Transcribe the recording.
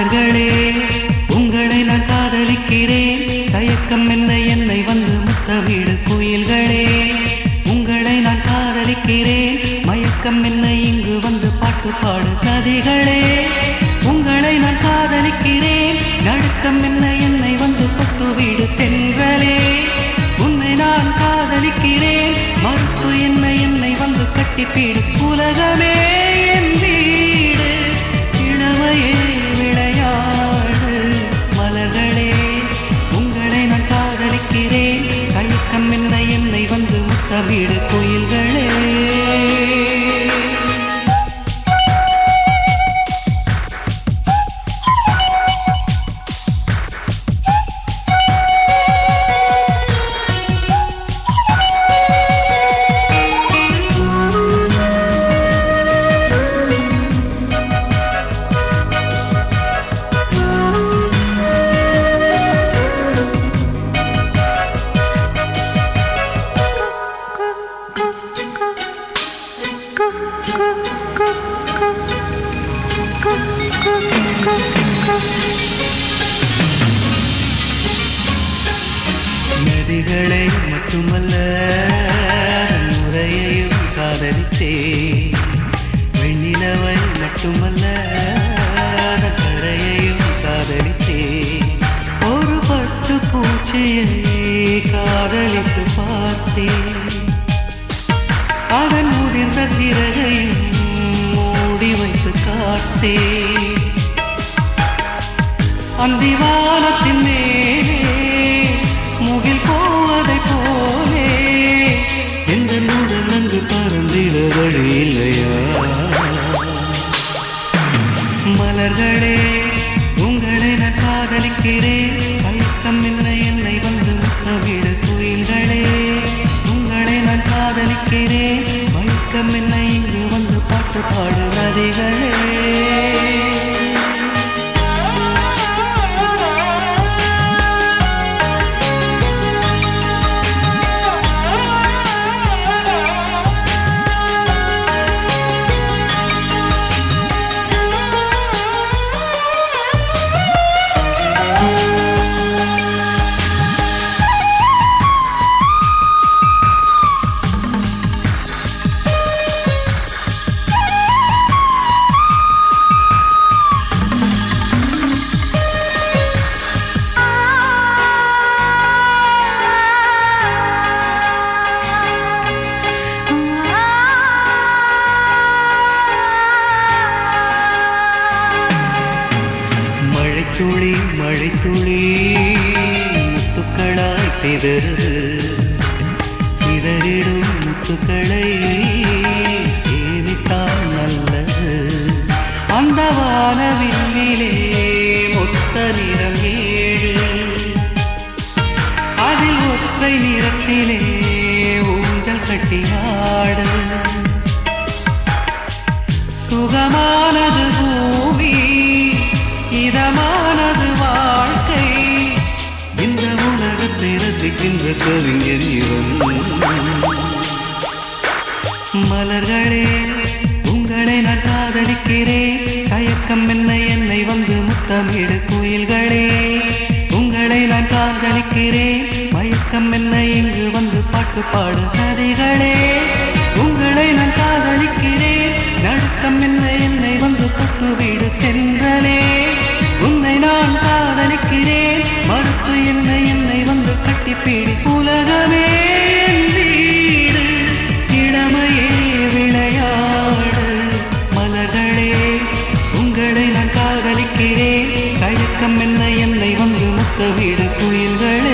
மலர்களே உங்களை நான் காதலிக்கிறேன், தயக்கம் என்ன என்னை வந்து முத்தமிடு குயில்களே. உங்களை நான் காதலிக்கிறேன், மயக்கம் என்ன இங்கு வந்து பாட்டு பாடு நதிகளே. உங்களை நான் காதலிக்கிறேன், நடுக்கம் என்ன என்னை வந்து தொட்டு வீடு தென்றலே. உன்னை நான் காதலிக்கிறேன், மறுப்பு என்ன என்னை வந்து கட்டிப்பீடு உலகமே என் வீடு, இளமையே விளையாடு. மலர்களே உங்களை நான் காதலிக்கிறேன், தயக்கம் என்ன என்னை வந்து முத்தமிடு குயில்களே. நதிகளை மட்டுமல்ல முறையையும் காதலித்தே, வெண்ணிலவை மட்டுமல்ல கரையையும் காதலித்தே. ஒரு பட்டு பூச்சியை காதலித்து பார்த்தேன், அதன் முதிர்ந்த சிறகையும் மூடி வைத்து காத்தேன். அந்திவானத்தின் மேலே முகில் போவதை போலே எந்த நூடல் அங்கு பறந்திட வழி இல்லையா. மலர்களே உங்களை நான் காதலிக்கிறேன், தயக்கம் இல்லை என்னை வந்து முத்தமிடு குயில்களே. உங்களை நான் காதலிக்கிறேன், மயக்கம் இல்லை இங்கு வந்து பாட்டு பாடு நதிகளே. துளி மழை துளி முத்துக்களாய் சிதறு, சிதறிடும் முத்துக்களை சேமித்தால் நல்லது. அந்த வானவில்லிலே மொத்த நிறம் 7, அதில் ஒற்றை நிறத்திலே ஊஞ்சல் கட்டியாடு. சுகமானது பூமி, இதமானது வாழ்க்கை, இந்த உலகத்தை ரசிக்கின்ற கவிஞர் இவன். மலர்களே உங்களை நான் காதலிக்கிறேன், தயக்கம் என்ன என்னை வந்து முத்தமிடு குயில்களே. உங்களை நான் காதலிக்கிறேன், மயக்கம் என்ன இங்கு வந்து பாட்டு பாடு நதிகளே. உங்களை நான் காதலிக்கிறேன், நடுக்கம் என்ன என்னை வந்து தொட்டு வீடு தென்றலே. உன்னை நான் காதலிக்கிறேன், மறுத்து என்னை என்னை வந்து கட்டிப்பீடு உலகமே என் வீடு, இளமையே விளையாடு. மலர்களே உங்களை நான் காதலிக்கிறேன், தயக்கம் என்ன என்னை வந்து முத்த வீடு குயில்களே.